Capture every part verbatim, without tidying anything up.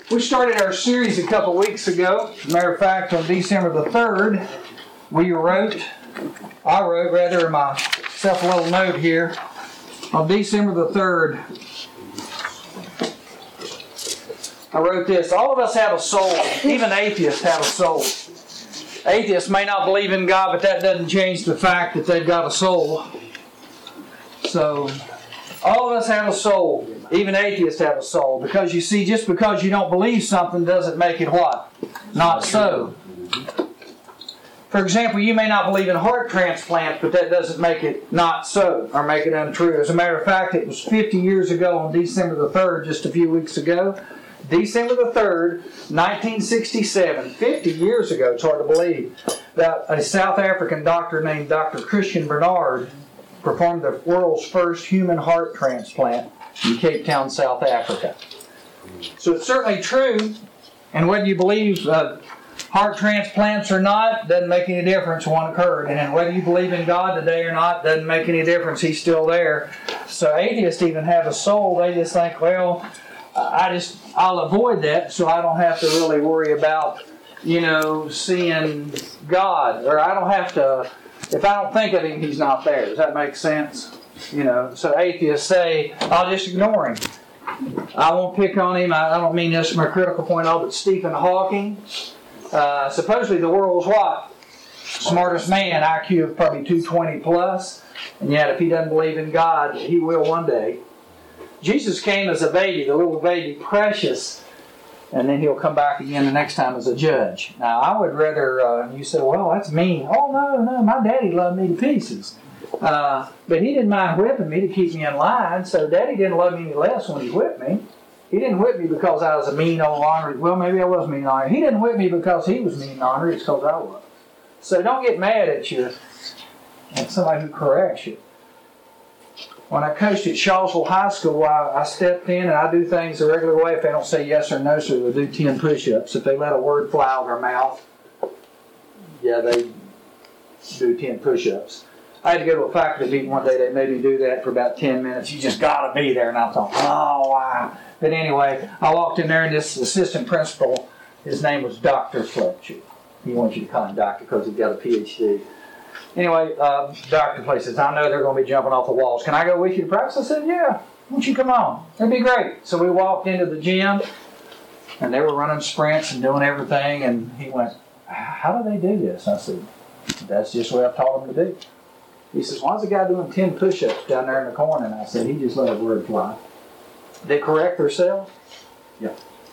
We started our series a couple weeks ago. Matter of fact, on December the third, we wrote, I wrote rather, myself a little note here. On December the third, I wrote this: all of us have a soul. Even atheists have a soul. Atheists may not believe in God, but that doesn't change the fact that they've got a soul. So, all of us have a soul. Even atheists have a soul. Because you see, just because you don't believe something doesn't make it what? Not so. For example, you may not believe in heart transplants, but that doesn't make it not so, or make it untrue. As a matter of fact, it was fifty years ago on December the third, just a few weeks ago. December the third, nineteen sixty-seven, fifty years ago, it's hard to believe, that a South African doctor named Doctor Christian Barnard performed the world's first human heart transplant in Cape Town, South Africa. So it's certainly true, and whether you believe uh, heart transplants or not, doesn't make any difference. One occurred. And whether you believe in God today or not, doesn't make any difference. He's still there. So atheists even have a soul. They just think, well, I just, I'll avoid that so I don't have to really worry about, you know, seeing God. Or I don't have to, if I don't think of Him, He's not there. Does that make sense? You know, so atheists say, I'll just ignore Him. I won't pick on Him. I don't mean this from a critical point of view, but Stephen Hawking, uh, supposedly the world's what? Smartest man, I Q of probably two twenty plus. And yet if he doesn't believe in God, he will one day. Jesus came as a baby, the little baby, precious, and then He'll come back again the next time as a judge. Now, I would rather, uh, you say, well, that's mean. Oh, no, no, my daddy loved me to pieces. Uh, but he didn't mind whipping me to keep me in line, so Daddy didn't love me any less when he whipped me. He didn't whip me because I was a mean old ornery. Well, maybe I was mean and ornery. He didn't whip me because he was mean and ornery. It's because I was. So don't get mad at you, at somebody who corrects you. When I coached at Shawsville High School, I, I stepped in and I do things the regular way. If they don't say yes or no, so they'll do ten push-ups. If they let a word fly out of their mouth, yeah, they do ten push-ups. I had to go to a faculty meeting one day. They made me do that for about ten minutes. You just got to be there. And I thought, oh, wow. But anyway, I walked in there, and this assistant principal, his name was Doctor Fletcher. He wants you to call him doctor because he's got a P H D. Anyway, uh, Doctor Fletcher says, I know they're going to be jumping off the walls. Can I go with you to practice? I said, yeah. Why don't you come on? That'd be great. So we walked into the gym, and they were running sprints and doing everything. And he went, how do they do this? I said, that's just what I've taught them to do. He says, why's the guy doing ten push-ups down there in the corner? And I said, he just let a word fly. They correct themselves? Yeah.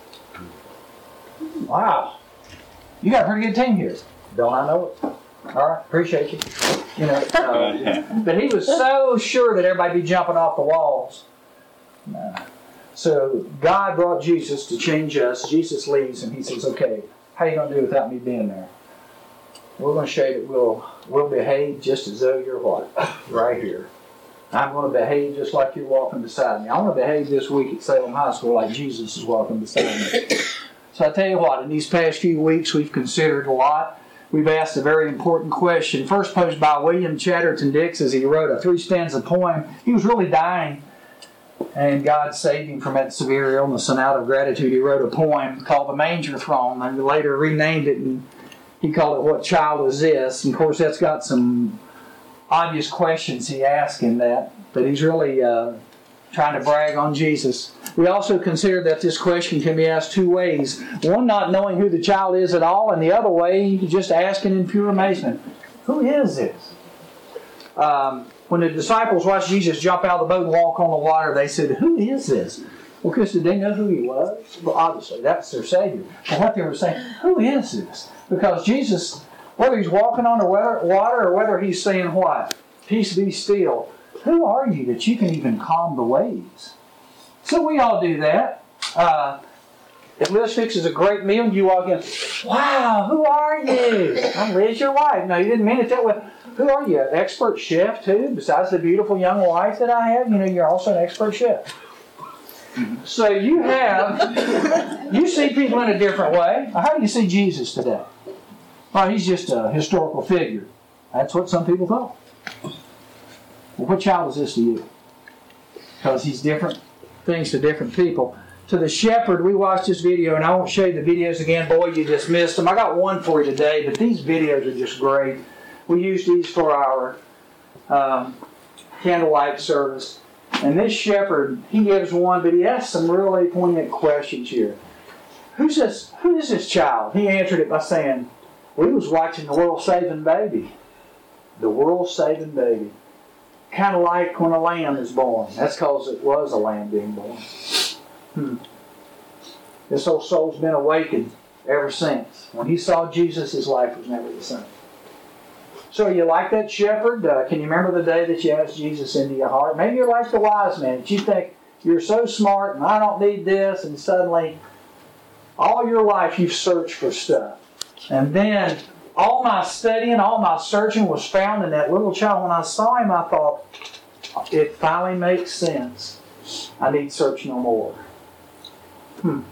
Wow. You got a pretty good team here. Don't I know it? All right, appreciate you. You know, uh, but he was so sure that everybody be jumping off the walls. No. So God brought Jesus to change us. Jesus leaves, and He says, okay, how are you going to do without me being there? We're going to show you that we'll, we'll behave just as though you're what? Right here. I'm going to behave just like you're walking beside me. I want to behave this week at Salem High School like Jesus is walking beside me. So I tell you what, in these past few weeks we've considered a lot. We've asked a very important question, first posed by William Chatterton Dix as he wrote a three-stanza poem. He was really dying, and God saved him from that severe illness, and out of gratitude he wrote a poem called The Manger Throne, and later renamed it, and he called it What Child Is This? And of course that's got some obvious questions he asked in that, but he's really uh, trying to brag on Jesus. We also consider that this question can be asked two ways. One, not knowing who the child is at all, and the other way, just asking in pure amazement, who is this? Um, when the disciples watched Jesus jump out of the boat and walk on the water, they said, who is this? Well, because did they know who He was? Well, obviously, that's their Savior. But what they were saying, who is this? Because Jesus, whether He's walking on the water or whether He's saying what? Peace be still. Who are you that you can even calm the waves? So we all do that. Uh, if Liz fixes a great meal, you walk in, wow, who are you? I'm Liz, your wife. No, you didn't mean it that way. Who are you? An expert chef, too? Besides the beautiful young wife that I have, you know, you're also an expert chef. So you have, you see people in a different way. How do you see Jesus today? Well, He's just a historical figure. That's what some people thought. Well, what child is this to you? Because He's different things to different people. to the shepherd. We watched this video, and I won't show you the videos again. Boy, you just missed them. I got one for you today, but these videos are just great. We use these for our um, candlelight service. And this shepherd, he gives one, but he asks some really poignant questions here. Who's this? Who is this child? He answered it by saying, we was watching the world-saving baby. The world-saving baby. Kind of like when a lamb is born. That's because it was a lamb being born. Hmm. This old soul's been awakened ever since. When he saw Jesus, his life was never the same. So you like that shepherd? Uh, can you remember the day that you asked Jesus into your heart? Maybe you're like the wise man, that you think you're so smart and I don't need this, and suddenly all your life you've searched for stuff. And then all my studying, all my searching was found in that little child. When I saw him, I thought, it finally makes sense. I need search no more. Hmm.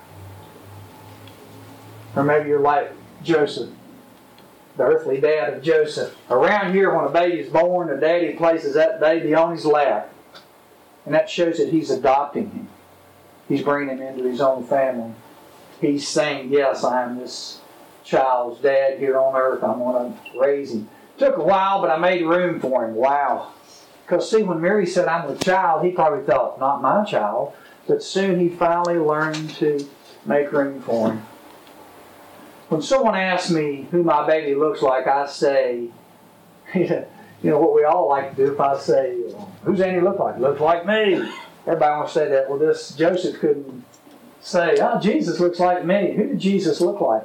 Or maybe you're like Joseph, the earthly dad of Joseph. Around here, when a baby's born, the daddy places that baby on his lap. And that shows that he's adopting him. He's bringing him into his own family. He's saying, yes, I am this child's dad here on earth. I'm going to raise him. Took a while, but I made room for him. Wow. Because see, when Mary said, I'm the child, he probably thought, not my child. But soon he finally learned to make room for him. When someone asks me who my baby looks like, I say, you know what we all like to do. If I say, who's Andy look like? Looks like me. Everybody wants to say that. Well, this Joseph couldn't say, oh, Jesus looks like me. Who did Jesus look like?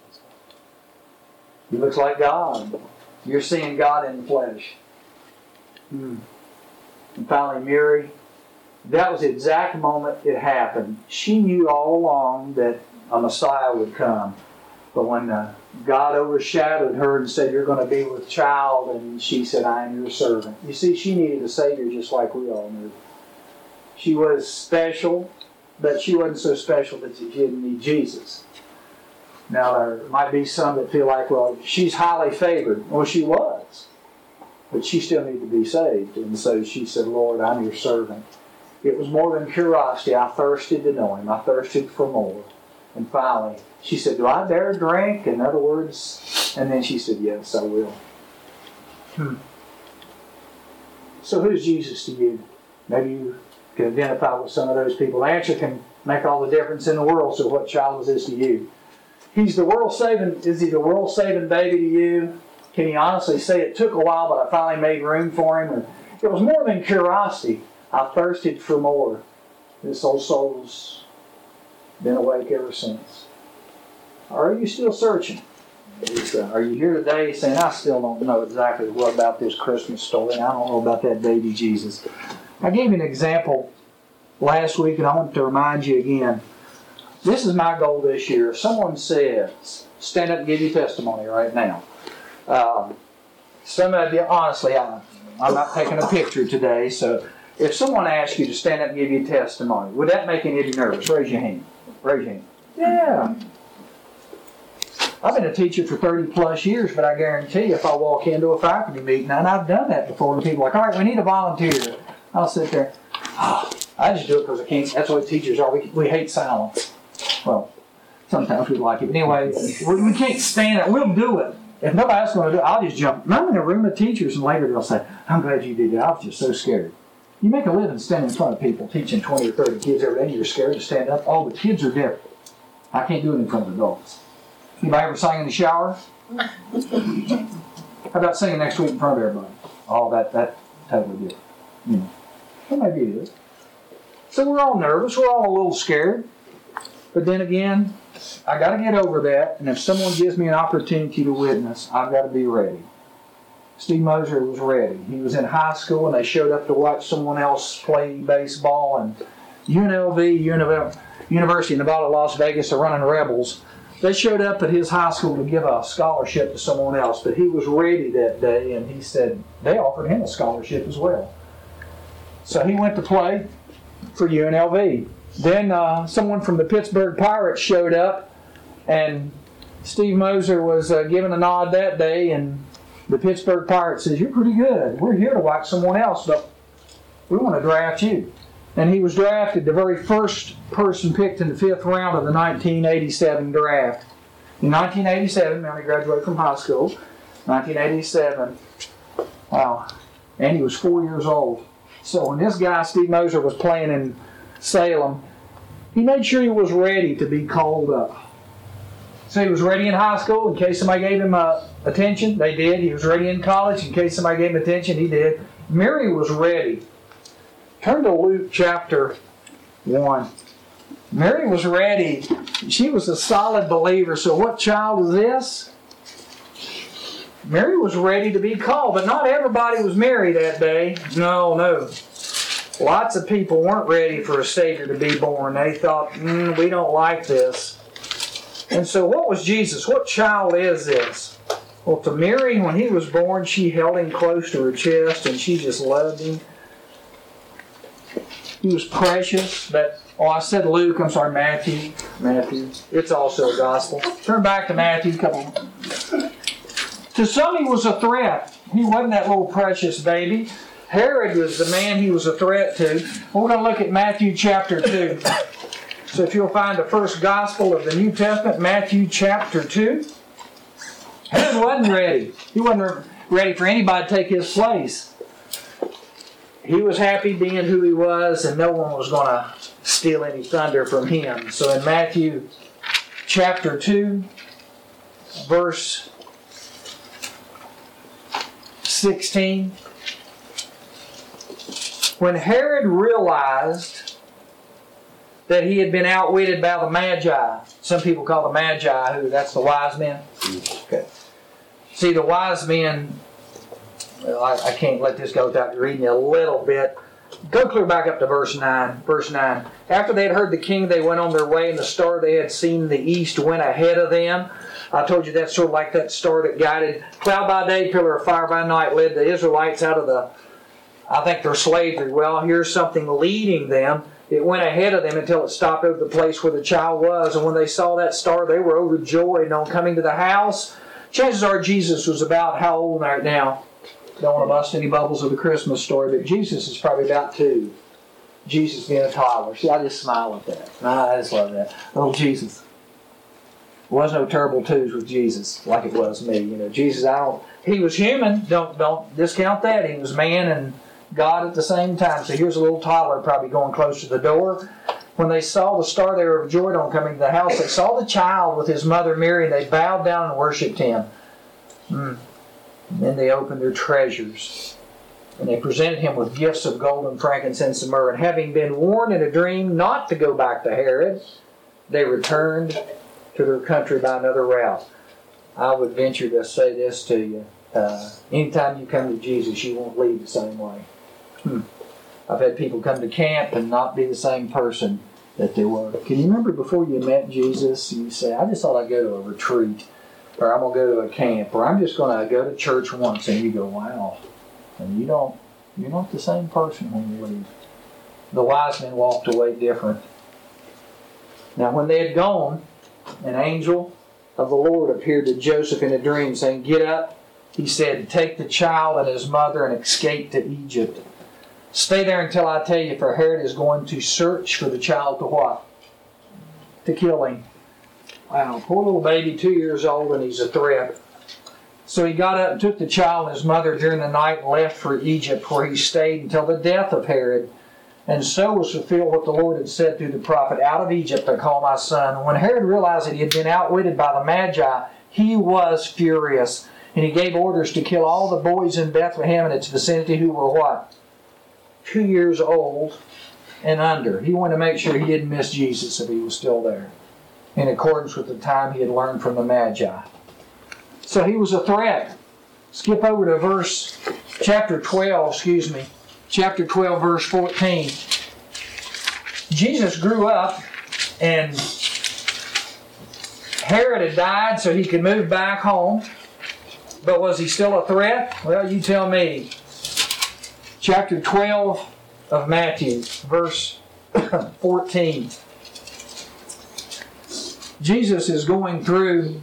He looks like God. You're seeing God in the flesh. Hmm. And finally, Mary, that was the exact moment it happened. She knew all along that a Messiah would come. But when uh, God overshadowed her and said, you're going to be with child, and she said, I am your servant. You see, she needed a Savior just like we all knew. She was special, but she wasn't so special that she didn't need Jesus. Now, there might be some that feel like, well, she's highly favored. Well, she was. But she still needed to be saved. And so she said, Lord, I'm your servant. It was more than curiosity. I thirsted to know Him. I thirsted for more. And finally, she said, do I dare drink? In other words, and then she said, yes, I will. Hmm. So who's Jesus to you? Maybe you can identify with some of those people. The answer can make all the difference in the world. So what child is this to you? He's the world-saving, is he the world-saving baby to you? Can you honestly say it took a while, but I finally made room for him? And it was more than curiosity. I thirsted for more. This old soul's been awake ever since. Or are you still searching? Uh, are you here today saying, I still don't know exactly what about this Christmas story, and I don't know about that baby Jesus? I gave you an example last week, and I want to remind you again. This is my goal this year. If someone says, stand up and give you testimony right now. Um, some of you, honestly, I, I'm not taking a picture today, so if someone asks you to stand up and give you testimony, would that make any of you nervous? Raise your hand. Raise your hand. Yeah. I've been a teacher for thirty plus years, but I guarantee you if I walk into a faculty meeting, and I've done that before, and people are like, all right, we need a volunteer. I'll sit there. Oh, I just do it because I can't. That's what teachers are. We, we hate silence. Well, sometimes we like it. But anyway, we, we can't stand it. We'll do it. If nobody else is going to do it, I'll just jump. And I'm in a room of teachers, and later they'll say, I'm glad you did that. I was just so scared. You make a living standing in front of people, teaching twenty or thirty kids every day. You're scared to stand up. Oh, the kids are different. I can't do it in front of adults. Anybody ever sang in the shower? How about singing next week in front of everybody? Oh, that that totally different. You know, well, maybe it is. So we're all nervous. We're all a little scared. But then again, I got to get over that. And if someone gives me an opportunity to witness, I've got to be ready. Steve Moser was ready. He was in high school, and they showed up to watch someone else play baseball. And U N L V, University of Nevada, Las Vegas, are running Rebels. They showed up at his high school to give a scholarship to someone else, but he was ready that day, and he said they offered him a scholarship as well. So he went to play for U N L V. Then uh, someone from the Pittsburgh Pirates showed up, and Steve Moser was uh, given a nod that day, and the Pittsburgh Pirates says, you're pretty good. We're here to watch someone else, but we want to draft you. And he was drafted, the very first person picked in the fifth round of the nineteen eighty-seven draft. In nineteen eighty-seven, now he graduated from high school, nineteen eighty-seven, wow, and he was four years old. So when this guy, Steve Moser, was playing in Salem, he made sure he was ready to be called up. So he was ready in high school in case somebody gave him uh, attention. They did. He was ready in college in case somebody gave him attention. He did. Mary was ready. Turn to Luke chapter one. Mary was ready. She was a solid believer. So what child is this? Mary was ready to be called, but not everybody was Mary that day. No, no. Lots of people weren't ready for a Savior to be born. They thought, mm, we don't like this. And so what was Jesus? What child is this? Well, to Mary, when he was born, she held him close to her chest and she just loved him. He was precious. But, oh, I said Luke. I'm sorry, Matthew. Matthew. It's also a gospel. Turn back to Matthew. Couple. To some, he was a threat. He wasn't that little precious baby. Herod was the man he was a threat to. We're going to look at Matthew chapter two. So if you'll find the first gospel of the New Testament, Matthew chapter two. Herod wasn't ready. He wasn't ready for anybody to take his place. He was happy being who he was, and no one was going to steal any thunder from him. So in Matthew chapter two, verse sixteen, when Herod realized that he had been outwitted by the Magi, some people call the Magi, who, that's the wise men. Okay. See, the wise men, well, I, I can't let this go without reading a little bit. Go clear back up to verse nine. Verse nine. After they had heard the king, they went on their way, and the star they had seen in the east went ahead of them. I told you that's sort of like that star that guided, cloud by day, pillar of fire by night, led the Israelites out of the, I think, their slavery. Well, here's something leading them. It went ahead of them until it stopped over the place where the child was. And when they saw that star, they were overjoyed. And on coming to the house, chances are Jesus was about how old right now? Don't want to bust any bubbles of the Christmas story, but Jesus is probably about two. Jesus being a toddler. See, I just smile at that. I just love that. Little Jesus. There was no terrible twos with Jesus like it was me. You know, Jesus, I don't. He was human. Don't don't discount that. He was man and God at the same time. So here's a little toddler probably going close to the door. When they saw the star, they were overjoyed. On coming to the house, they saw the child with his mother Mary, and they bowed down and worshipped him. Mm. And then they opened their treasures, and they presented him with gifts of gold and frankincense and myrrh. And having been warned in a dream not to go back to Herod, they returned to their country by another route. I would venture to say this to you. Uh, anytime you come to Jesus, you won't leave the same way. Hmm. I've had people come to camp and not be the same person that they were. Can you remember before you met Jesus, you say, I just thought I'd go to a retreat, or I'm going to go to a camp, or I'm just going to go to church once, and you go, wow. And you don't, you're not the same person when you leave. The wise men walked away different. Now when they had gone, an angel of the Lord appeared to Joseph in a dream, saying, get up. He said, take the child and his mother and escape to Egypt. Stay there until I tell you, for Herod is going to search for the child to what? To kill him. Wow, poor little baby, two years old, and he's a threat. So he got up and took the child and his mother during the night and left for Egypt, where he stayed until the death of Herod. And so was fulfilled what the Lord had said through the prophet, out of Egypt I call my son. When Herod realized that he had been outwitted by the Magi, he was furious. And he gave orders to kill all the boys in Bethlehem and its vicinity who were what? Two years old and under. He wanted to make sure he didn't miss Jesus if he was still there, in accordance with the time he had learned from the Magi. So he was a threat. Skip over to verse, chapter twelve, excuse me. Chapter twelve, verse fourteen. Jesus grew up, and Herod had died so he could move back home. But was he still a threat? Well, you tell me. Chapter twelve of Matthew, verse fourteen. Jesus is going through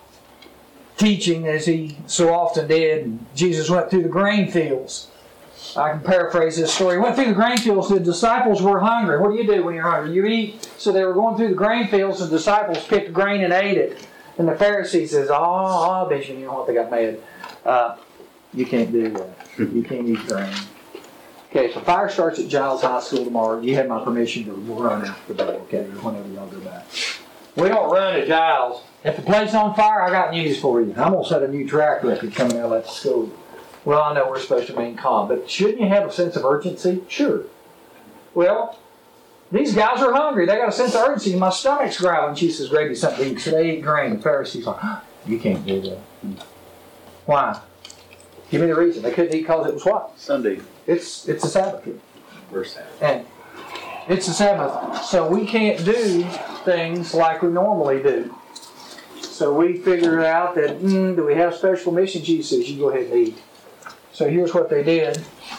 teaching, as he so often did. Jesus went through the grain fields. I can paraphrase this story. He went through the grain fields. The disciples were hungry. What do you do when you're hungry? You eat. So they were going through the grain fields. The disciples picked grain and ate it. And the Pharisee says, oh, oh Bishop, you know what? They got mad. Uh, you can't do that. You can't eat grain. Okay, if the fire starts at Giles High School tomorrow, you have my permission to run out the door, okay, or whenever y'all go back. We don't run at Giles. If the place's on fire, I got news for you. I'm going to set a new track record coming out of that school. Well, I know we're supposed to remain calm, but shouldn't you have a sense of urgency? Sure. Well, these guys are hungry. They got a sense of urgency. My stomach's growling. She says, grab you something to eat. So they eat grain. The Pharisees like, oh, you can't do that. Why? Give me the reason. They couldn't eat because it was what? Sunday. It's it's a Sabbath. First Sabbath. And it's a Sabbath. So we can't do things like we normally do. So we figured out that, mm, do we have special mission? Jesus says, you go ahead and eat. So here's what they did.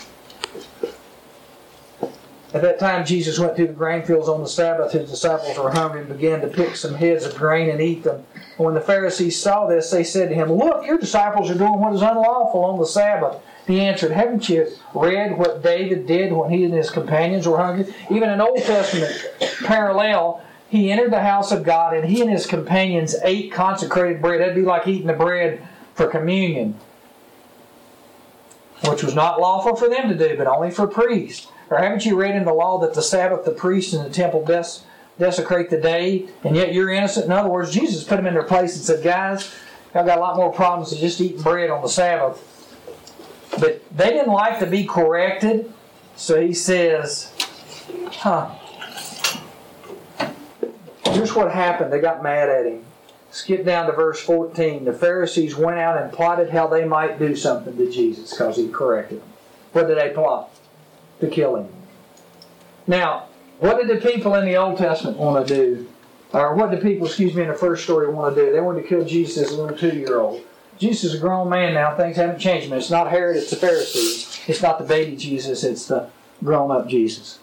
At that time, Jesus went through the grain fields on the Sabbath. His disciples were hungry and began to pick some heads of grain and eat them. And when the Pharisees saw this, they said to him, look, your disciples are doing what is unlawful on the Sabbath. He answered, haven't you read what David did when he and his companions were hungry? Even an Old Testament parallel, he entered the house of God and he and his companions ate consecrated bread. That'd be like eating the bread for communion, which was not lawful for them to do, but only for priests. Or haven't you read in the law that the Sabbath, the priests in the temple des- desecrate the day, and yet you're innocent? In other words, Jesus put them in their place and said, guys, y'all got a lot more problems than just eating bread on the Sabbath. But they didn't like to be corrected, so he says, huh. Here's what happened. They got mad at him. Skip down to verse fourteen. The Pharisees went out and plotted how they might do something to Jesus because he corrected them. What did they plot? To kill him. Now, what did the people in the Old Testament want to do? Or what did people, excuse me, in the first story want to do? They wanted to kill Jesus as a little two-year-old. Jesus is a grown man now. Things haven't changed. It's not Herod, it's the Pharisees. It's not the baby Jesus, it's the grown-up Jesus.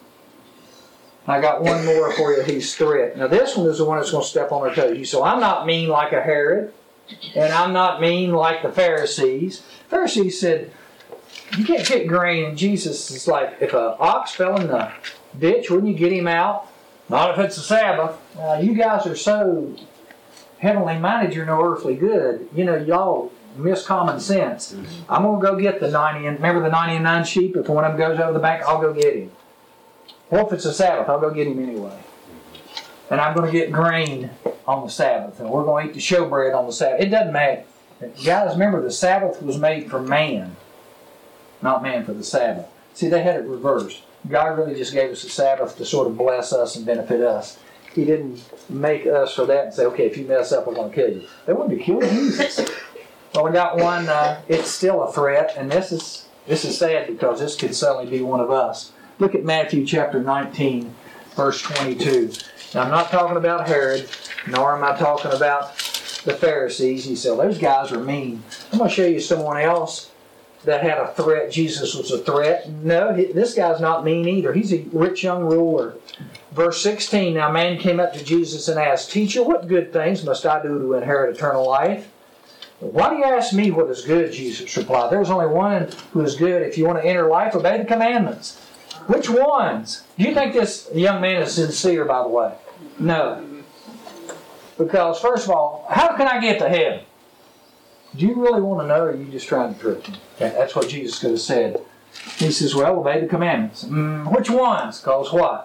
I got one more for you. He's threat. Now this one is the one that's going to step on our toes. So I'm not mean like a Herod, and I'm not mean like the Pharisees. The Pharisees said, you can't pick grain. And Jesus is like, if an ox fell in the ditch, wouldn't you get him out? Not if it's a Sabbath. Uh, you guys are so heavenly minded, you're no earthly good. You know, y'all miss common sense. I'm going to go get the ninety and remember the ninety and nine sheep? If one of them goes over the bank, I'll go get him. Well, if it's a Sabbath, I'll go get him anyway. And I'm going to get grain on the Sabbath. And we're going to eat the showbread on the Sabbath. It doesn't matter. Guys, remember, the Sabbath was made for man, not man for the Sabbath. See, they had it reversed. God really just gave us a Sabbath to sort of bless us and benefit us. He didn't make us for that and say, okay, if you mess up, we're going to kill you. They wanted to kill Jesus. Well, we got one, uh, it's still a threat, and this is this is sad because this could suddenly be one of us. Look at Matthew chapter nineteen, verse twenty-two. Now, I'm not talking about Herod, nor am I talking about the Pharisees. He said, those guys are mean. I'm going to show you someone else that had a threat. Jesus was a threat. No, he, this guy's not mean either. He's a rich young ruler. Verse sixteen, now a man came up to Jesus and asked, Teacher, what good things must I do to inherit eternal life? Why do you ask me what is good? Jesus replied. There's only one who is good. If you want to enter life, obey the commandments. Which ones? Do you think this young man is sincere, by the way? No. Because, first of all, how can I get to heaven? Do you really want to know, or are you just trying to trick me? Okay, that's what Jesus could have said. He says, well, obey the commandments. Mm, which ones? Because what?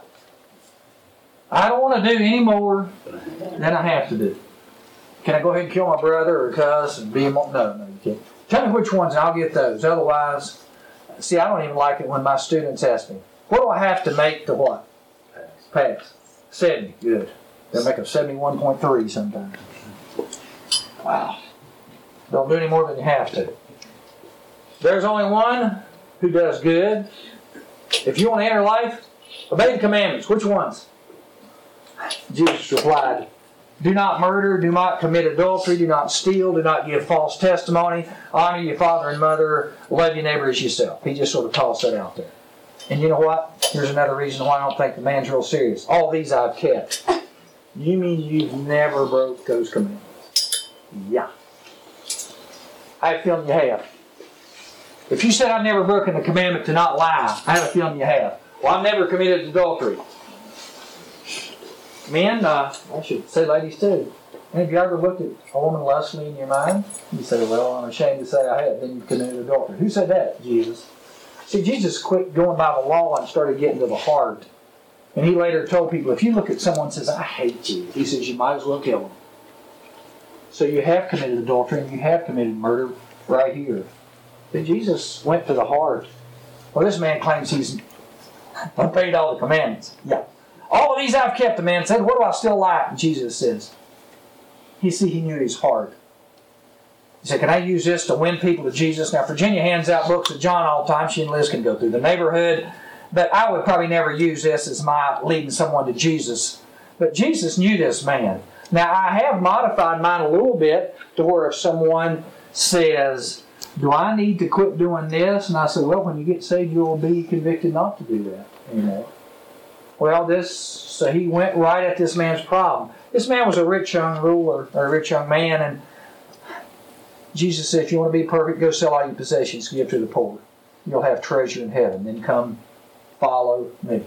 I don't want to do any more than I have to do. Can I go ahead and kill my brother or cuss and be him? No, no, you can't. Tell me which ones and I'll get those. Otherwise, see, I don't even like it when my students ask me, what do I have to make to what? Pass. Pass. seventy. Good. They'll make a seventy-one point three sometimes. Wow. Don't do any more than you have to. There's only one who does good. If you want to enter life, obey the commandments. Which ones? Jesus replied, do not murder, do not commit adultery, do not steal, do not give false testimony, honor your father and mother, love your neighbor as yourself. He just sort of tossed that out there. And you know what? Here's another reason why I don't think the man's real serious. All these I've kept. You mean you've never broke those commandments? Yeah. I have a feeling you have. If you said I've never broken the commandment to not lie, I have a feeling you have. Well, I've never committed adultery. Men, uh, I should say ladies too. And have you ever looked at a woman lustfully in your mind? You say, well, I'm ashamed to say I have. Then you committed adultery. Who said that? Jesus. See, Jesus quit going by the law and started getting to the heart. And he later told people, if you look at someone and says, I hate you, he says, you might as well kill them. So you have committed adultery and you have committed murder right here. But Jesus went to the heart. Well, this man claims he's obeyed all the commandments. Yeah. All of these I've kept, the man said. What do I still lack? And Jesus says, you see, he knew his heart. He said, can I use this to win people to Jesus? Now, Virginia hands out books of John all the time. She and Liz can go through the neighborhood. But I would probably never use this as my leading someone to Jesus. But Jesus knew this man. Now, I have modified mine a little bit to where if someone says, do I need to quit doing this? And I said, well, when you get saved, you'll be convicted not to do that. You know. Well, this, so he went right at this man's problem. This man was a rich young ruler, or a rich young man, and Jesus said, if you want to be perfect, go sell all your possessions, give to the poor. You'll have treasure in heaven. Then come follow me.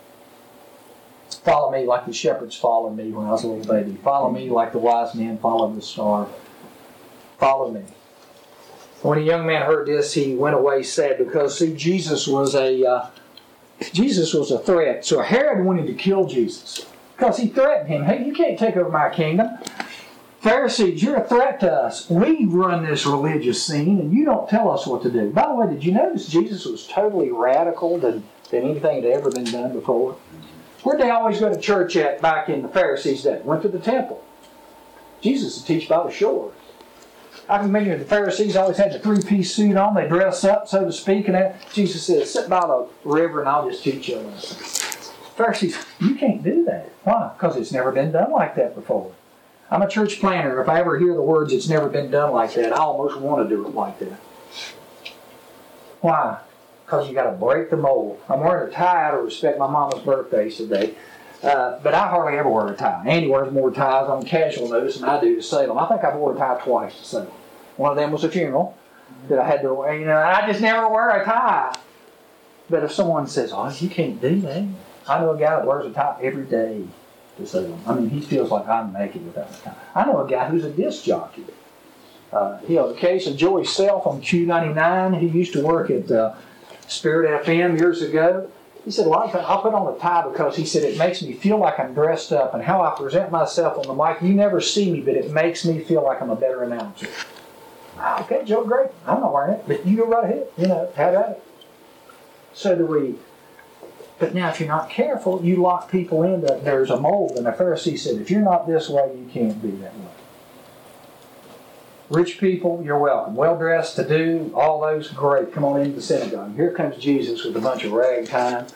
Follow me like the shepherds followed me when I was a little baby. Follow me like the wise men followed the star. Follow me. When a young man heard this, he went away sad because, see, Jesus was a uh, Jesus was a threat. So Herod wanted to kill Jesus because he threatened him. Hey, you can't take over my kingdom. Pharisees, you're a threat to us. We run this religious scene, and you don't tell us what to do. By the way, did you notice Jesus was totally radical than, than anything that had ever been done before? Where'd they always go to church at back in the Pharisees' day? Went to the temple. Jesus would teach by the shore. I can remember the Pharisees always had the three-piece suit on. They dress up, so to speak. And that. Jesus said, sit by the river and I'll just teach you a lesson. Pharisees, you can't do that. Why? Because it's never been done like that before. I'm a church planner. If I ever hear the words, it's never been done like that, I almost want to do it like that. Why? Because you got to break the mold. I'm wearing a tie out of respect. My mama's birthday today. Uh, but I hardly ever wear a tie. Andy wears more ties on casual notice than I do to Salem. I think I've worn a tie twice to Salem. One of them was a funeral that I had to wear. You know, I just never wear a tie. But if someone says, oh, you can't do that. I know a guy that wears a tie every day to Salem. I mean, he feels like I'm naked without a tie. I know a guy who's a disc jockey. Uh, he had a case of Joey Self on Q ninety-nine. He used to work at uh, Spirit F M years ago. He said, a lot of times I'll put on a tie because he said it makes me feel like I'm dressed up, and how I present myself on the mic, you never see me, but it makes me feel like I'm a better announcer. Okay, Joe, great. I'm not wearing it, but you go right ahead. You know, have at it. So do we. But now if you're not careful, you lock people into, there's a mold, and the Pharisee said, if you're not this way, you can't be that way. Rich people, you're welcome. Well-dressed, to do, all those, great. Come on into the synagogue. Here comes Jesus with a bunch of ragtime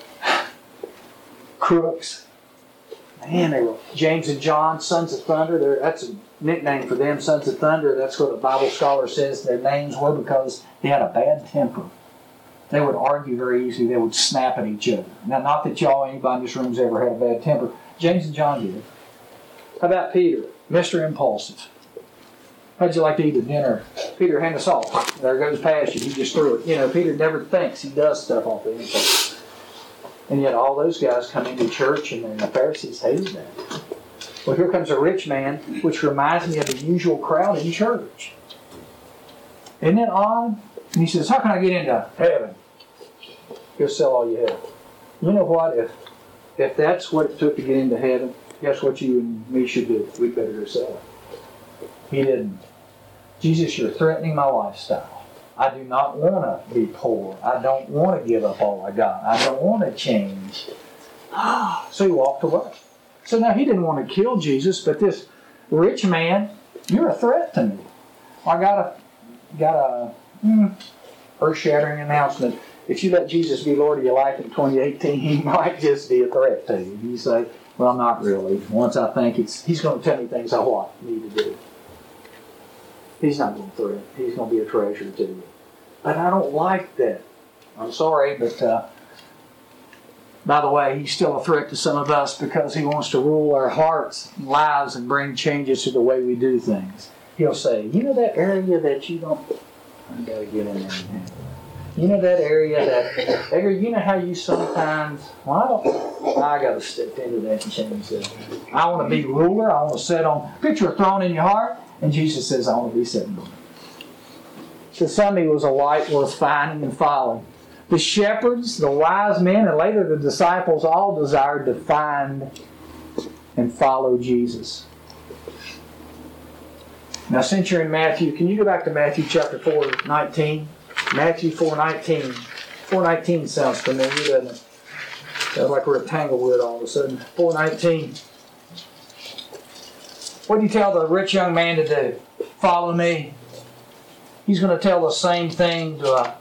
crooks. Man, they were James and John, sons of thunder. They're, that's a nickname for them, sons of thunder. That's what a Bible scholar says their names were because they had a bad temper. They would argue very easily. They would snap at each other. Now, not that y'all, anybody in this room has ever had a bad temper. James and John did. How about Peter? Mister Impulsive. How'd you like to eat at dinner? Peter, hand us off. There goes past you. He just threw it. You know, Peter never thinks. He does stuff off the impulse. And yet all those guys come into church and then the Pharisees hated that. Well, here comes a rich man, which reminds me of the usual crowd in church. Isn't that odd? And he says, how can I get into heaven? Go sell all you have. You know what? If if that's what it took to get into heaven, guess what you and me should do? We'd better go sell it. He didn't. Jesus, you're threatening my lifestyle. I do not want to be poor. I don't want to give up all I got. I don't want to change. So he walked away. So now he didn't want to kill Jesus, but this rich man, you're a threat to me. I got a, got a mm, earth-shattering announcement. If you let Jesus be Lord of your life in twenty eighteen, he might just be a threat to you. You say, well, not really. Once I think it's, he's going to tell me things I want need to do. He's not going to threat. He's going to be a treasure to you. But I don't like that. I'm sorry, but uh, by the way, he's still a threat to some of us because he wants to rule our hearts and lives and bring changes to the way we do things. He'll say, you know that area that you don't, I gotta get in there. You know that area, that area, you know how you sometimes, well, I don't, I gotta step into that and change that. I want to be ruler, I want to sit on, picture a throne in your heart, and Jesus says, I want to be sitting on it. To some he was a light worth finding and following. The shepherds, the wise men, and later the disciples all desired to find and follow Jesus. Now since you're in Matthew, can you go back to Matthew chapter four, nineteen? Matthew four nineteen. four nineteen sounds familiar, doesn't it? Sounds like we're at Tanglewood all of a sudden. four nineteen. What did he tell the rich young man to do? Follow me. He's going to tell the same thing to uh,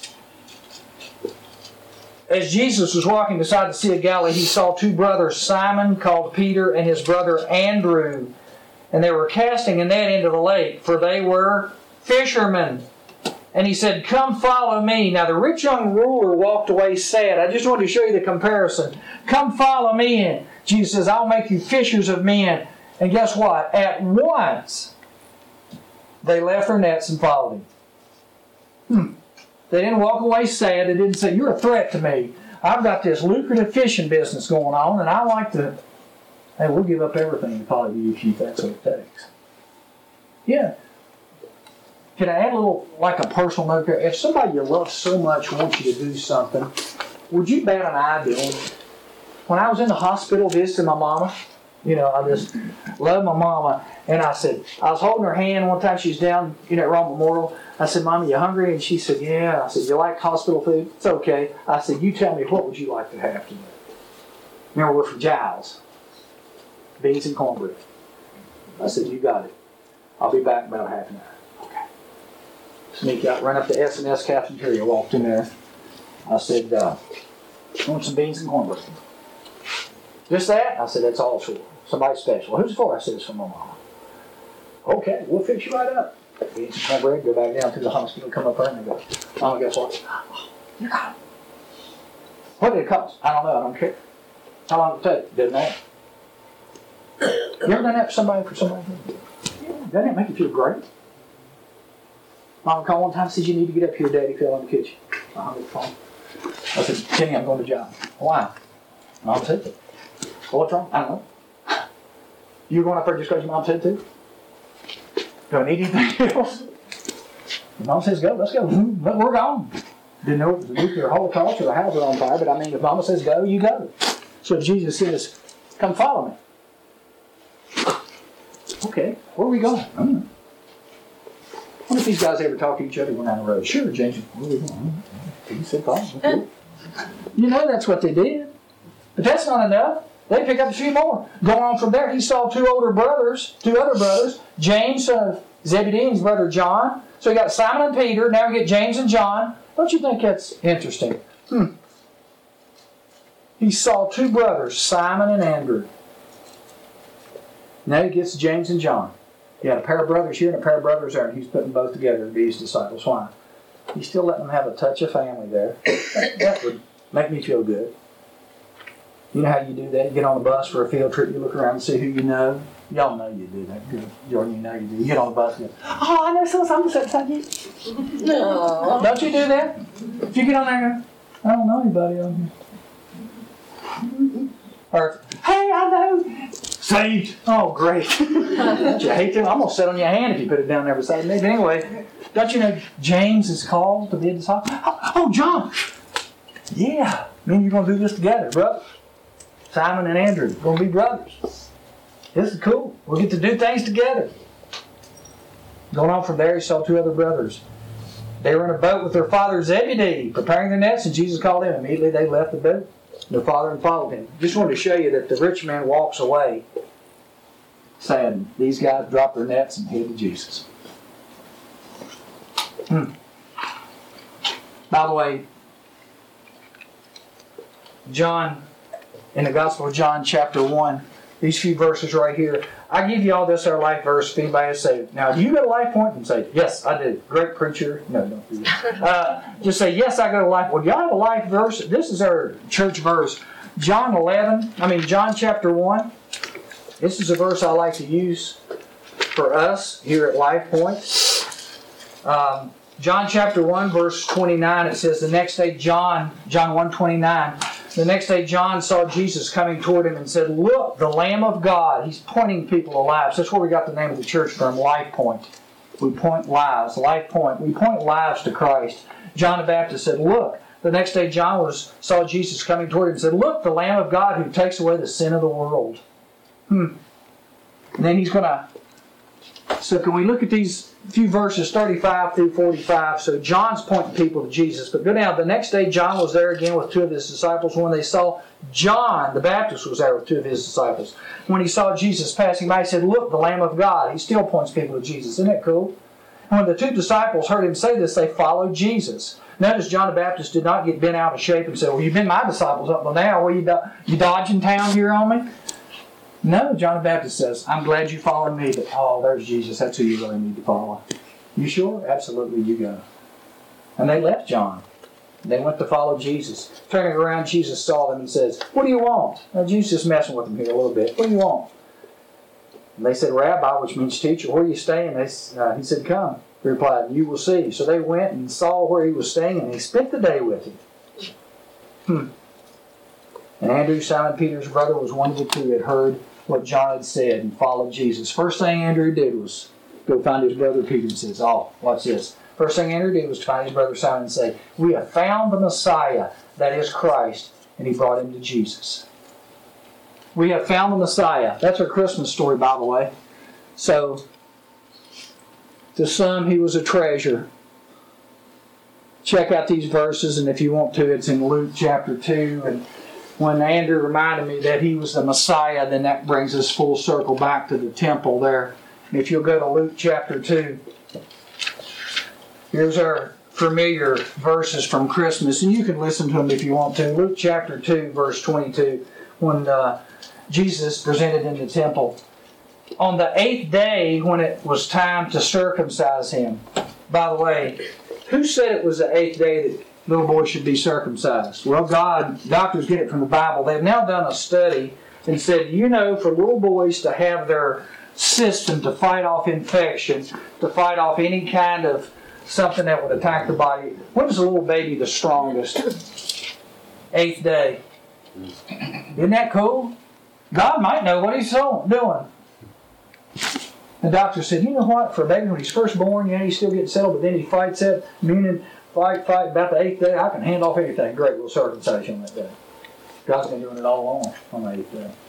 as Jesus was walking beside the Sea of Galilee, he saw two brothers, Simon, called Peter, and his brother Andrew. And they were casting a net into the lake, for they were fishermen. And he said, come follow me. Now the rich young ruler walked away sad. I just wanted to show you the comparison. Come follow me. And Jesus says, I'll make you fishers of men. And guess what? At once, they left their nets and followed him. Hmm. They didn't walk away sad. They didn't say, you're a threat to me. I've got this lucrative fishing business going on, and I like to, hey, we'll give up everything to follow you if that's what it takes. Yeah. Can I add a little, like a personal note there? If somebody you love so much wants you to do something, would you bat an eye doing it? When I was in the hospital visiting my mama, you know, I just love my mama, and I said, I was holding her hand one time. She was down, you know, at Rome Memorial. I said, Mama, you hungry? And she said, yeah. I said, you like hospital food? It's okay. I said, you tell me, what would you like to have today? Remember, we're from Giles. Beans and cornbread. I said, you got it. I'll be back in about half an hour. Okay. Sneak out, run up to S and S cafeteria, walked in there. I said, uh, I want some beans and cornbread. Just that? I said, that's all for somebody special. Who's it for? I said, it's for my mama. Okay, we'll fix you right up. Beans and cornbread, go back down to the hospital, come up there, and they go, Mama, guess what? You got it. What did it cost? I don't know, I don't care. How long did it take? Doesn't matter. You ever done that for somebody, for somebody? Yeah. Doesn't it make you feel great? Mama called one time and said, you need to get up here, Daddy fell in the kitchen. I hung up the phone. I said, Kenny, I'm going to job. Why? Mom said it. Well, what's wrong? I don't know. You going up there just because your mom said to? Do I need anything else? Your mom says go, let's go. But we're gone. Didn't know it was a nuclear holocaust or the house was on fire, but I mean, if Mama says go, you go. So if Jesus says, come follow me. Okay, where are we going? I don't know. I wonder if these guys ever talk to each other going down the road. Sure, James, where are we going? He said follow me. You know that's what they did. But that's not enough. They pick up a few more. Going on from there, he saw two older brothers, two other brothers, James, son of Zebedee, and his brother John. So he got Simon and Peter. Now we get James and John. Don't you think that's interesting? Hmm. He saw two brothers, Simon and Andrew. Now he gets James and John. He had a pair of brothers here and a pair of brothers there, and he's putting both together to be his disciples. Why? He's still letting them have a touch of family there. That would make me feel good. You know how you do that? You get on a bus for a field trip, you look around and see who you know. Y'all know you do that. Good. Jordan, you know you do. You get on the bus and go, oh, I know someone sitting beside you. No. Don't you do that? If you get on there and go, I don't know anybody on here. Or, hey, I know. Saved. Oh, great. Don't you hate them? I'm going to sit on your hand if you put it down there beside me. But anyway, don't you know James is called to be a disciple? Oh, oh, John. Yeah. Me and you going to do this together, brother. Simon and Andrew are going to be brothers. This is cool. We'll get to do things together. Going on from there, he saw two other brothers. They were in a boat with their father Zebedee, preparing their nets, and Jesus called them. Immediately they left the boat, their father, and followed him. Just wanted to show you that the rich man walks away sad. These guys dropped their nets and headed to Jesus. Hmm. By the way, John, in the Gospel of John, chapter one, these few verses right here, I give you all this our life verse if anybody has saved. Now, do you go to Life Point and say, yes, I do. Great preacher. No, don't do that. Uh, just say, yes, I go to Life Point. Do y'all have a life verse? This is our church verse. John eleven, I mean, John chapter one. This is a verse I like to use for us here at Life Point. Um, John chapter one, verse twenty-nine, it says, the next day John, John one twenty-nine, the next day John saw Jesus coming toward him and said, look, the Lamb of God. He's pointing people to lives. That's where we got the name of the church from, Life Point. We point lives, Life Point. We point lives to Christ. John the Baptist said, look. The next day John was saw Jesus coming toward him and said, look, the Lamb of God who takes away the sin of the world. Hmm. And then he's going to... So can we look at these few verses, thirty-five through forty-five? So John's pointing people to Jesus. But go down. The next day John was there again with two of his disciples. When they saw John the Baptist was there with two of his disciples. When he saw Jesus passing by, he said, look, the Lamb of God. He still points people to Jesus. Isn't that cool? And when the two disciples heard him say this, they followed Jesus. Notice John the Baptist did not get bent out of shape and say, well, you've been my disciples up till now. Well, you, do- you dodging town here on me? No, John the Baptist says, I'm glad you followed me, but oh, there's Jesus. That's who you really need to follow. You sure? Absolutely, you go. And they left John. They went to follow Jesus. Turning around, Jesus saw them and says, what do you want? Now, Jesus is messing with them here a little bit. What do you want? And they said, Rabbi, which means teacher, where are you staying? They, uh, he said, come. He replied, you will see. So they went and saw where he was staying, and they spent the day with him. Hmm. And Andrew, Simon Peter's brother, was one of the two that heard what John had said and followed Jesus. First thing Andrew did was go find his brother Peter and says, oh, watch this. First thing Andrew did was to find his brother Simon and say, we have found the Messiah, that is Christ. And he brought him to Jesus. We have found the Messiah. That's our Christmas story, by the way. So, to some, he was a treasure. Check out these verses, and if you want to, it's in Luke chapter two. And when Andrew reminded me that he was the Messiah, then that brings us full circle back to the temple there. And if you'll go to Luke chapter two, here's our familiar verses from Christmas, and you can listen to them if you want to. Luke chapter two, verse twenty-two, when uh, Jesus presented in the temple. On the eighth day, when it was time to circumcise him. By the way, who said it was the eighth day that little boys should be circumcised? Well, God, doctors get it from the Bible. They've now done a study and said, you know, for little boys to have their system to fight off infection, to fight off any kind of something that would attack the body, when is a little baby the strongest? Eighth day. Isn't that cool? God might know what he's doing. The doctor said, you know what, for a baby when he's first born, yeah, he's still getting settled, but then he fights that immune, fight, fight, about the eighth day, I can hand off anything. Great, we'll circumcise you on that day. God's been doing it all along on the eighth day.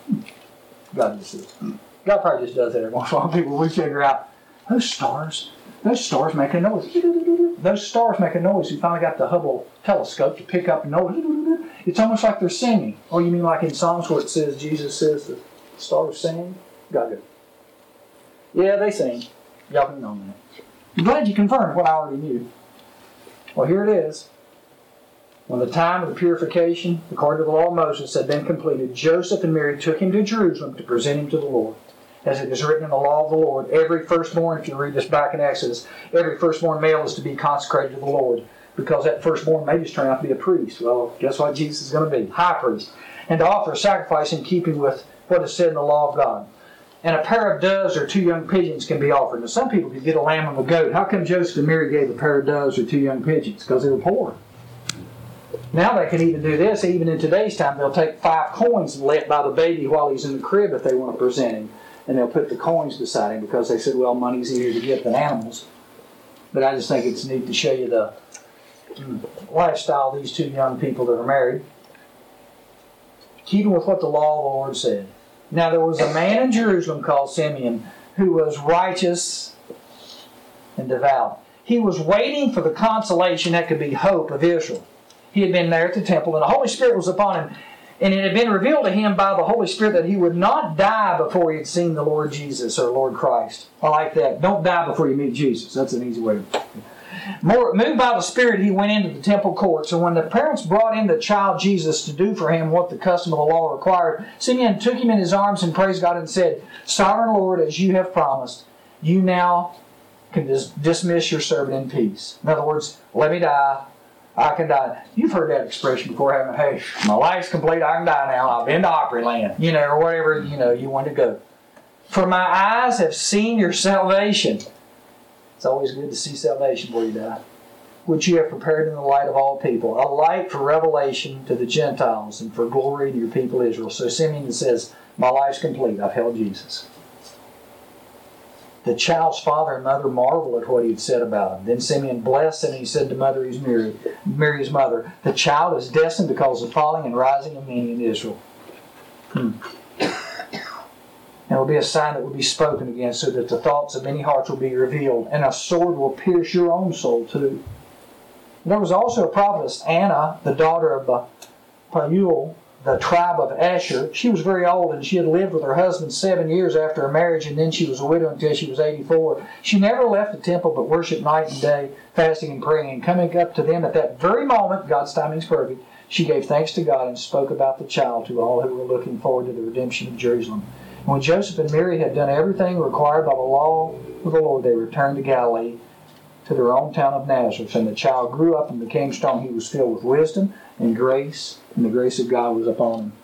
God just is. God probably just does that every once in a while. People, we figure out, those stars, those stars make a noise. Those stars make a noise. We finally got the Hubble telescope to pick up noise. It's almost like they're singing. Oh, you mean like in Psalms where it says, Jesus says the stars sing? God did. Yeah, they sing. Y'all can know that. I'm glad you confirmed what I already knew. Well, here it is. When the time of the purification, according to the law of Moses, had been completed, Joseph and Mary took him to Jerusalem to present him to the Lord. As it is written in the law of the Lord, every firstborn, if you read this back in Exodus, every firstborn male is to be consecrated to the Lord, because that firstborn may just turn out to be a priest. Well, guess what Jesus is going to be? High priest. And to offer a sacrifice in keeping with what is said in the law of God. And a pair of doves or two young pigeons can be offered. Now, some people could get a lamb and a goat. How come Joseph and Mary gave a pair of doves or two young pigeons? Because they were poor. Now they can even do this. Even in today's time, they'll take five coins and lay it by the baby while he's in the crib if they want to present him. And they'll put the coins beside him because they said, well, money's easier to get than animals. But I just think it's neat to show you the lifestyle of these two young people that are married. Keeping with what the law of the Lord said. Now there was a man in Jerusalem called Simeon who was righteous and devout. He was waiting for the consolation that could be hope of Israel. He had been there at the temple, and the Holy Spirit was upon him. And it had been revealed to him by the Holy Spirit that he would not die before he had seen the Lord Jesus or Lord Christ. I like that. Don't die before you meet Jesus. That's an easy way to More, moved by the Spirit, he went into the temple courts. And when the parents brought in the child Jesus to do for him what the custom of the law required, Simeon took him in his arms and praised God and said, Sovereign Lord, as you have promised, you now can dis- dismiss your servant in peace. In other words, let me die. I can die. You've heard that expression before, haven't you? Hey, my life's complete. I can die now. I've been to Opryland, you know, or whatever, you know, you want to go. For my eyes have seen your salvation. It's always good to see salvation before you die. Which you have prepared in the light of all people, a light for revelation to the Gentiles and for glory to your people Israel. So Simeon says, my life's complete. I've held Jesus. The child's father and mother marveled at what he had said about him. Then Simeon blessed, and he said to Mother, he's Mary, Mary's mother, the child is destined to cause the falling and rising of many in Israel. Hmm. And it will be a sign that will be spoken against, so that the thoughts of many hearts will be revealed, and a sword will pierce your own soul too. There was also a prophetess, Anna, the daughter of Phanuel, the tribe of Asher. She was very old, and she had lived with her husband seven years after her marriage, and then she was a widow until she was eighty-four. She never left the temple, but worshipped night and day, fasting and praying. And coming up to them at that very moment, God's timing is perfect, she gave thanks to God and spoke about the child to all who were looking forward to the redemption of Jerusalem. And when Joseph and Mary had done everything required by the law of the Lord, they returned to Galilee, to their own town of Nazareth. And the child grew up and became strong. He was filled with wisdom and grace, and the grace of God was upon him.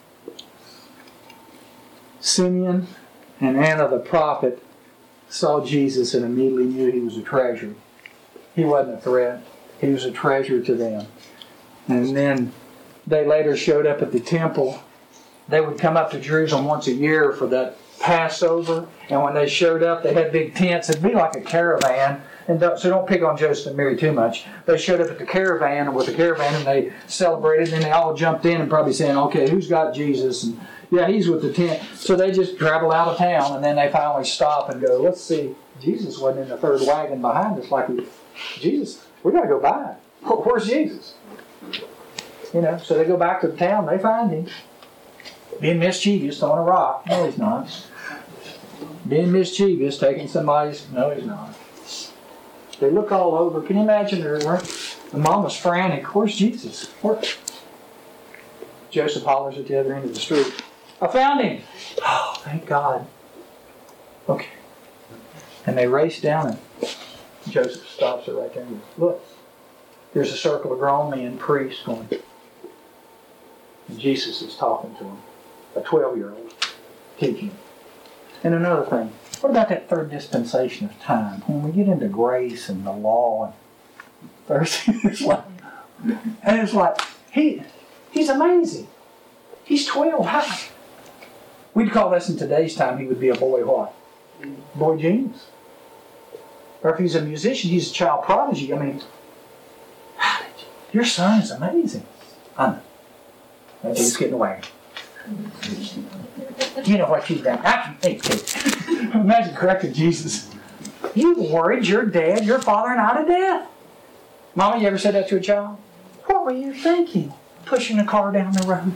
Simeon and Anna the prophet saw Jesus and immediately knew he was a treasure. He wasn't a threat. He was a treasure to them. And then they later showed up at the temple. They would come up to Jerusalem once a year for that Passover. And when they showed up, they had big tents. It'd be like a caravan. And don't, so don't pick on Joseph and Mary too much. They showed up at the caravan with the caravan, and they celebrated. And then they all jumped in and probably saying, okay, who's got Jesus? And yeah, he's with the tent. So they just travel out of town, and then they finally stop and go, let's see. Jesus wasn't in the third wagon behind us. Like, we, Jesus, we got to go by. Where's Jesus? You know, so they go back to the town. They find him. Being mischievous, throwing a rock. No, he's not. Being mischievous, taking somebody's. No, he's not. They look all over. Can you imagine her? The mom was frantic. Where's Jesus? Where? Joseph hollers at the other end of the street. I found him. Oh, thank God. Okay. And they race down, and Joseph stops her right there and goes, look, there's a circle of grown men, priests going. And Jesus is talking to them. A twelve-year-old teaching. And another thing, what about that third dispensation of time? When we get into grace and the law and Thursday, it's like, and it's like, he, he's amazing. He's twelve. How? We'd call this in today's time, he would be a boy what? Boy genius. Or if he's a musician, he's a child prodigy. I mean, how did you, your son is amazing. I know. And he's getting away. You know what you've done. I can think it. Imagine correcting Jesus. You worried your dad, your father, and I to death. Mama, you ever said that to a child? What were you thinking? Pushing a car down the road.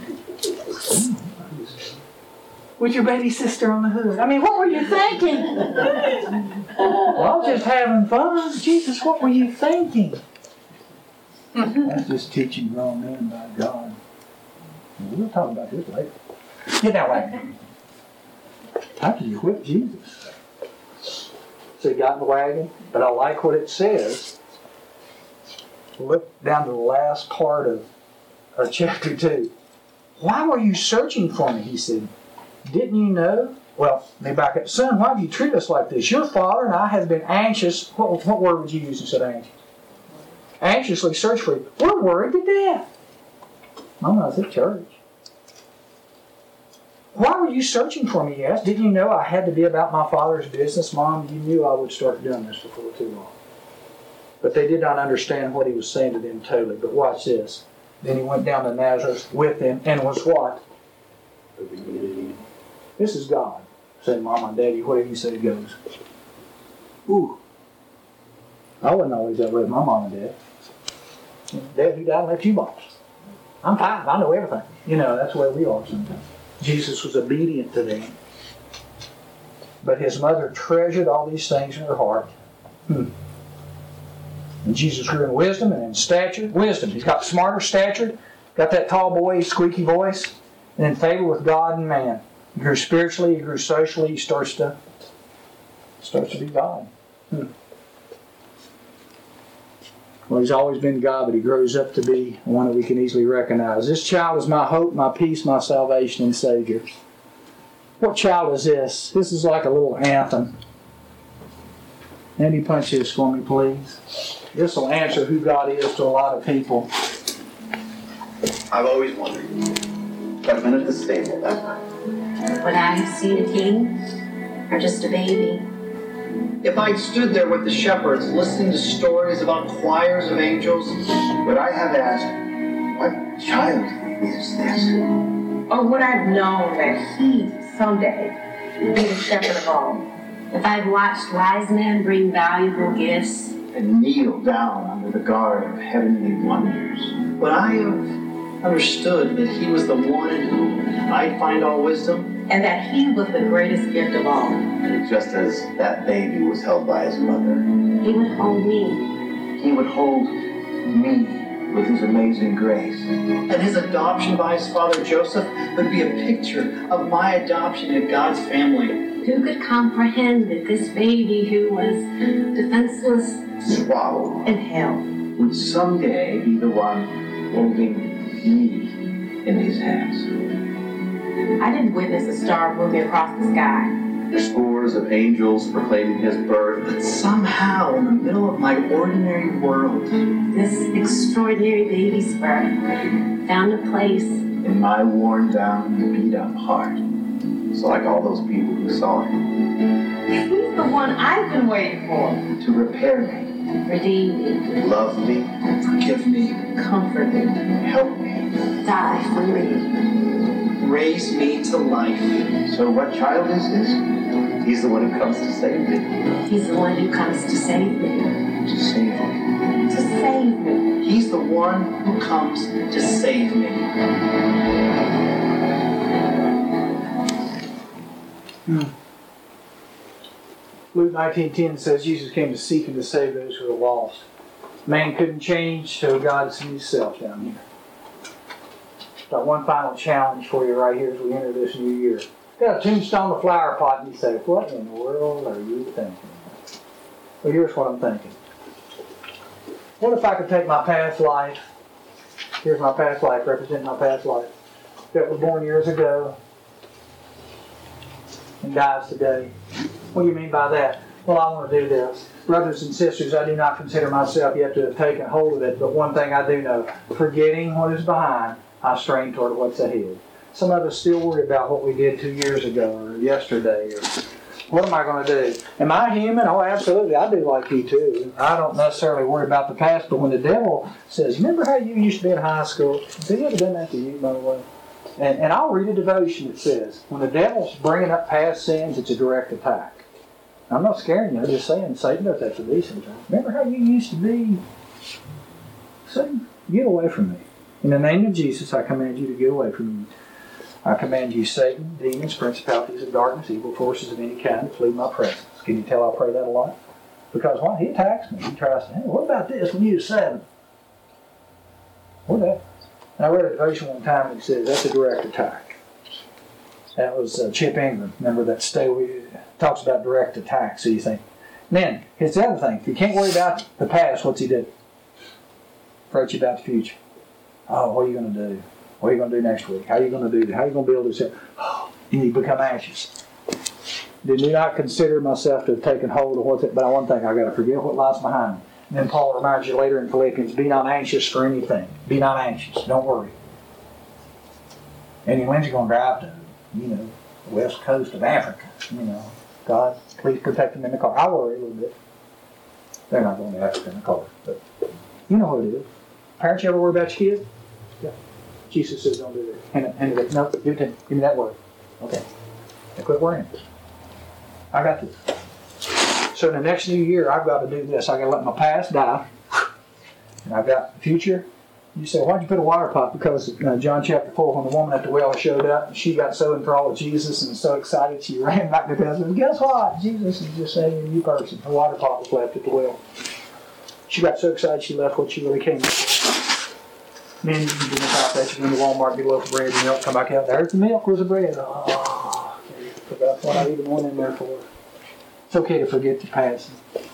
With your baby sister on the hood. I mean, what were you thinking? Well, I was just having fun. Jesus, what were you thinking? That's just teaching grown men about God. We'll talk about this later. Get that wagon. How can you whip Jesus? So he got in the wagon, but I like what it says. Look down to the last part of, of chapter two. Why were you searching for me? He said. Didn't you know? Well, they back up. Son, why do you treat us like this? Your father and I have been anxious. What, what word would you use instead of anxious? Anxiously search for you. We're worried to death. Mama, I was at church. Why were you searching for me, he asked. Didn't you know I had to be about my father's business? Mom, you knew I would start doing this before too long. But they did not understand what he was saying to them totally. But watch this. Then he went down to Nazareth with them and was what? This is God. Say, Mama and Daddy, whatever you say goes. Ooh. I wasn't always that way with my mom and dad. Dad, who died and left you box. I'm fine. I know everything. You know, that's where we are sometimes. Jesus was obedient to them. But his mother treasured all these things in her heart. Hmm. And Jesus grew in wisdom and in stature. Wisdom. He's got smarter stature. Got that tall boy, squeaky voice. And in favor with God and man. He grew spiritually. He grew socially. He starts to, starts to be God. Hmm. Well, he's always been God, but he grows up to be one that we can easily recognize. This child is my hope, my peace, my salvation and Savior. What child is this? This is like a little anthem. Andy, punch this for me, please. This will answer who God is to a lot of people. I've always wondered. I've been at the stable that night. Would I have seen a king or just a baby? If I'd stood there with the shepherds listening to stories about choirs of angels, would I have asked, what child is this? Or would I have known that he someday would be the shepherd of all? If I'd watched wise men bring valuable gifts And kneel down under the guard of heavenly wonders, would I have understood that he was the one in whom I'd find all wisdom? and that he was the greatest gift of all. Just as that baby was held by his mother, He would hold me. he would hold me with his amazing grace. And his adoption by his father Joseph would be a picture of my adoption into God's family. Who could comprehend that this baby who was defenseless Swallowed in hell would someday be the one holding me in his hands. I didn't witness a star moving across the sky. Scores of angels proclaiming his birth, but somehow in the middle of my ordinary world, This extraordinary baby's birth found a place. in my worn down, beat up heart, so like all those people who saw him, He's the one I've been waiting for. to repair me, Redeem me, love me, forgive me, comfort me, help me, die for me. raise me to life. So what child is this? He's the one who comes to save me. He's the one who comes to save me. To save me. To save me. He's the one who comes to save me. Hmm. Luke nineteen ten says Jesus came to seek and to save those who are lost. Man couldn't change, so God sent himself down here. Got one final challenge for you right here as we enter this new year. Got a tombstone, a flower pot, and you say, what in the world are you thinking? Well, here's what I'm thinking. What if I could take my past life, here's my past life, representing my past life, that was born years ago and dies today. What do you mean by that? Well, I want to do this. Brothers and sisters, I do not consider myself yet to have taken hold of it, but one thing I do know, forgetting what is behind, I strain toward what's ahead. Some of us still worry about what we did two years ago or yesterday or what am I going to do? Am I human? Oh, absolutely. I do like you too. I don't necessarily worry about the past, but when the devil says, remember how you used to be in high school? Has he ever done that to you, by the way? And, and I'll read a devotion that says, when the devil's bringing up past sins, it's a direct attack. I'm not scaring you. I'm just saying Satan does that to me sometimes. Remember how you used to be? Satan, get away from me. In the name of Jesus, I command you to get away from me. I command you, Satan, demons, principalities of darkness, evil forces of any kind, to flee my presence. Can you tell I pray that a lot? Because why? He attacks me. He tries to, hey, what about this when you were seven? What that? And I read a devotion one time and it says that's a direct attack. That was uh, Chip Ingram. Remember that stay talks about direct attack. So you think, then here's the other thing. If you can't worry about the past, what's he do? Approach you about the future. Oh, what are you going to do? What are you going to do next week? How are you going to do that? How are you going to build this up? Oh, and you become anxious. Did you not consider myself to have taken hold of what's it? But one thing, I've got to forget what lies behind me. And then Paul reminds you later in Philippians, be not anxious for anything. Be not anxious. Don't worry. And when's you going to drive to, you know, the west coast of Africa? You know, God, please protect them in the car. I worry a little bit. They're not going to Africa in the car, but you know what it is. Parents, you ever worry about your kids? Yeah. Jesus says don't do that. Hand it, hand it. No, give it to him. Give me that word. Okay. Now quit worrying. I got this. So in the next new year, I've got to do this. I've got to let my past die. And I've got the future. You say, why'd you put a water pot? Because uh, John chapter four, when the woman at the well showed up, and she got so enthralled with Jesus and so excited, she ran back to the house and guess what? Jesus is just saying a new person. Her water pot was left at the well. She got so excited she left what she really came for. Men, you can do without that. You go into Walmart, get a loaf of bread and milk, come back out. There's the milk, where's the bread? Oh, okay. Forgot what I even went in there for. It's okay to forget the past.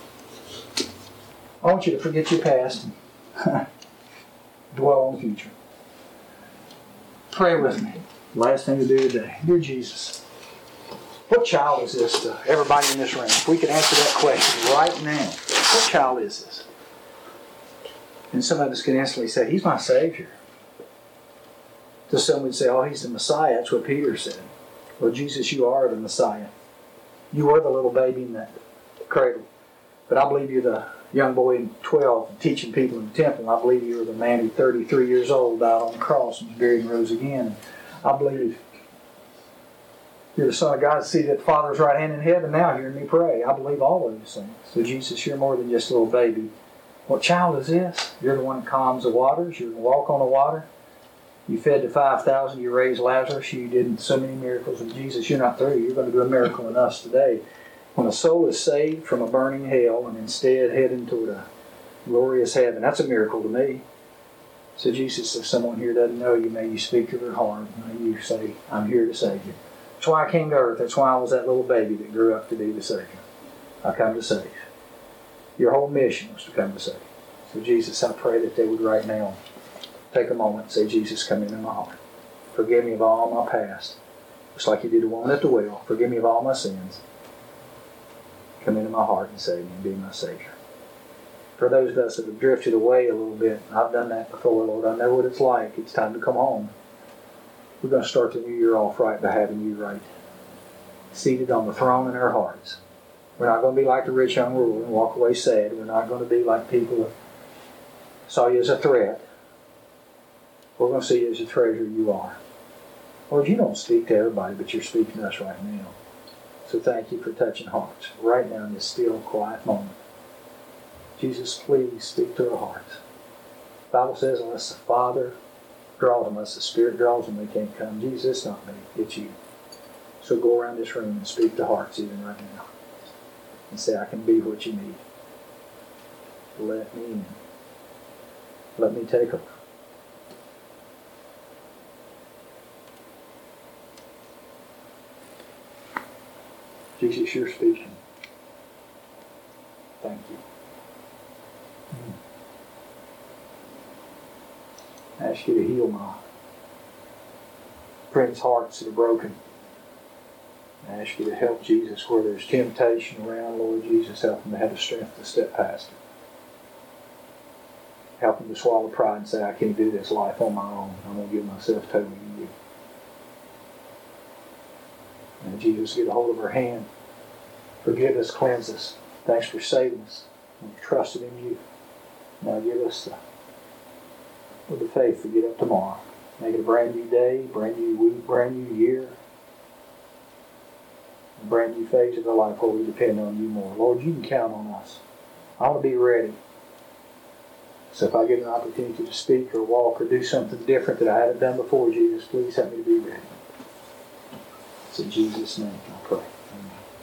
I want you to forget your past and dwell on the future. Pray with me. Last thing to do today. Dear Jesus, What child is this to everybody in this room? If we could answer that question right now, what child is this? And some of us can instantly say, He's my Savior. To some would say, oh, He's the Messiah. That's what Peter said. Well, Jesus, you are the Messiah. You were the little baby in that cradle. But I believe you're the young boy in twelve teaching people in the temple. I believe you were the man who thirty-three years old died on the cross and was buried and rose again. I believe you're the Son of God, seated at the Father's right hand in heaven now, hearing me pray. I believe all of those things. So Jesus, you're more than just a little baby. What child is this? You're the one that calms the waters. You're going to walk on the water. You fed the five thousand. You raised Lazarus. You did so many miracles with Jesus. You're not through. You're going to do a miracle in us today. When a soul is saved from a burning hell and instead heading toward a glorious heaven, that's a miracle to me. So Jesus, if someone here doesn't know you, may you speak to their heart. May you say, I'm here to save you. That's why I came to earth. That's why I was that little baby that grew up to be the Savior. I come to save. Your whole mission was to come to save. So Jesus, I pray that they would right now take a moment and say, Jesus, come into my heart. Forgive me of all my past. Just like you did the woman at the well. Forgive me of all my sins. Come into my heart and save me and be my Savior. For those of us that have drifted away a little bit, I've done that before, Lord. I know what it's like. It's time to come home. We're going to start the new year off right by having you right seated on the throne in our hearts. We're not going to be like the rich young ruler and walk away sad. We're not going to be like people that saw you as a threat. We're going to see you as a treasure you are. Lord, you don't speak to everybody, but you're speaking to us right now. So thank you for touching hearts right now in this still, quiet moment. Jesus, please speak to our hearts. The Bible says unless the Father draws them, unless the Spirit draws them, they can't come. Jesus, it's not me, it's you. So go around this room and speak to hearts even right now. And say, I can be what you need. Let me in. Let me take over. Jesus, you're speaking. Thank you. I ask you to heal my friends' hearts that are broken. I ask you to help Jesus where there's temptation around. Lord Jesus, help them to have the strength to step past it. Help them to swallow pride and say, I can't do this life on my own. I'm going to give myself totally to you. And Jesus, get a hold of our hand. Forgive us, cleanse us. Thanks for saving us. We trusted in you. Now give us the, with the faith to get up tomorrow. Make it a brand new day, brand new week, brand new year. A brand new phase of our life where we depend on you more. Lord, you can count on us. I want to be ready. So if I get an opportunity to speak or walk or do something different that I haven't done before, Jesus, please help me to be ready. It's in Jesus' name I pray.